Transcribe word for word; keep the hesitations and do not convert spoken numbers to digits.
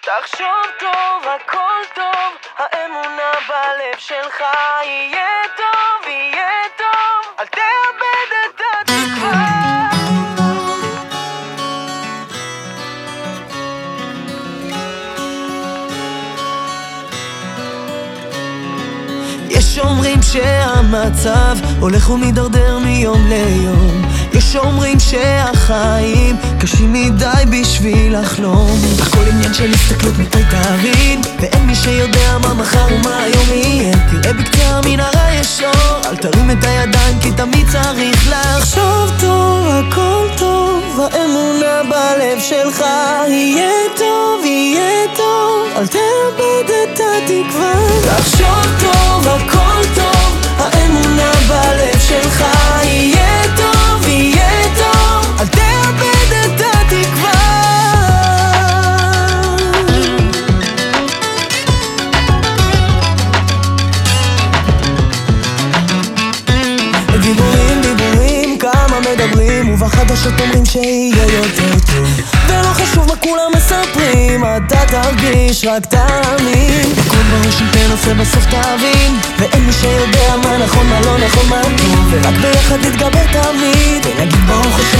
תחשוב טוב, הכל טוב, האמונה בלב שלך. יהיה טוב, יהיה טוב, אל תאבד את התקווה. יש אומרים שהמצב הולך ומדרדר מיום ליום, יש אומרים שהחיים קשים מדי בשביל לחלום. הכל עניין של הסתכלות מתי תבין, ואין מי שיודע מה מחר ומה היום יהיה. תראה בקצה המנהרה יש אור, אל תרים את הידיים כי תמיד צריך לחשוב טוב, הכל טוב, האמונה בלב שלך. יהיה טוב, יהיה טוב, אל תאבד את התקווה. תחשוב טוב, הכל טוב, האמונה בלב שלך. יהיה טוב, יהיה טוב, אל תאבד את התקווה. דיבורים, דיבורים, כמה מדברים, ובחדשות אומרים שיהיה יותר טוב, ולא חשוב מה כולם מספרים, אתה תרגיש, רק תאמין. הכל בראש אם תנסה בסוף תבין, ואין מי שיודע מה נכון, מה לא נכון, מה טוב, ורק ביחד נתגבר תמיד, ונגיד ברוך השם